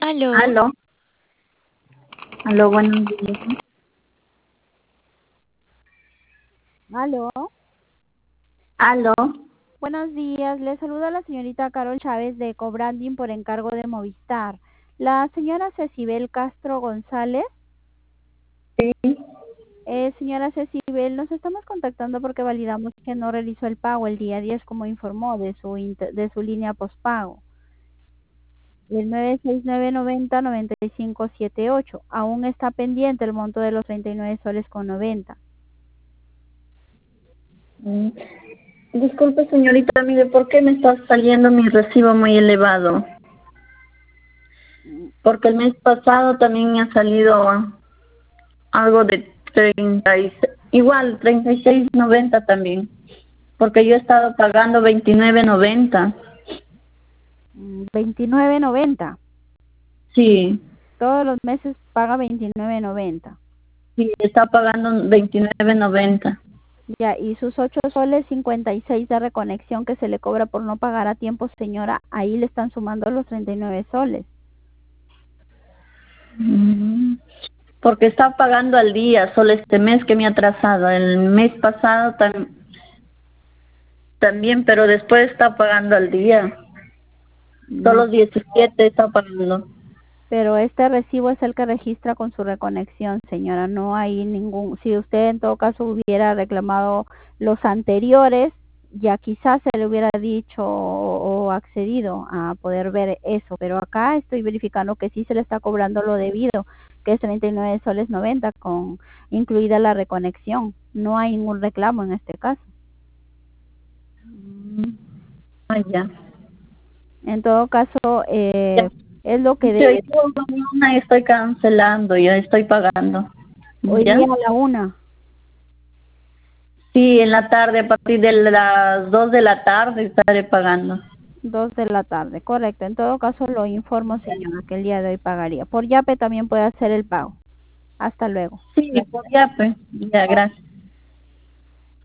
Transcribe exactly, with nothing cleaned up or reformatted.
Aló, Aló, aló, buenos días. aló. Aló, Buenos días, le saluda la señorita Carol Chávez de Cobranding por encargo de Movistar. La señora Cecibel Castro González. sí, Eh, señora Cecibel, nos estamos contactando porque validamos que no realizó el pago el día diez como informó de su, inter- de su línea postpago. El nueve seis nueve noventa noventa y cinco setenta y ocho. Aún está pendiente el monto de los treinta y nueve soles con noventa. mm, disculpe señorita, mire, ¿por qué me está saliendo mi recibo muy elevado? Porque el mes pasado también me ha salido algo de treinta y seis, igual treinta y seis noventa también, porque yo he estado pagando veintinueve noventa. Mm, veintinueve noventa. Sí, Todos los meses paga veintinueve noventa. sí, está pagando veintinueve noventa. Ya, y sus ocho soles cincuenta y seis de reconexión que se le cobra por no pagar a tiempo, señora, ahí le están sumando los treinta y nueve soles. Mm, Porque está pagando al día, solo este mes que me ha atrasado. El mes pasado también. También, pero después está pagando al día. Mm, Solo diecisiete está pagando. Pero este recibo es el que registra con su reconexión, señora. No hay ningún. Si usted en todo caso hubiera reclamado los anteriores, ya quizás se le hubiera dicho o, o accedido a poder ver eso. Pero acá estoy verificando que sí se le está cobrando lo debido, que es treinta y nueve soles noventa con incluida la reconexión. No hay ningún reclamo en este caso. Mm, Ah, ya. En todo caso, Ya. eh, es lo que Sí, hoy debe. día mañana estoy cancelando, ya estoy pagando. Hoy día ¿Ya? a la una. Sí, en la tarde, a partir de las dos de la tarde estaré pagando. Dos de la tarde, correcto. En todo caso, lo informo, señora, que el día de hoy pagaría. Por Yape también puede hacer el pago. Hasta luego. Sí, Gracias. pues ya, pues. Ya, gracias.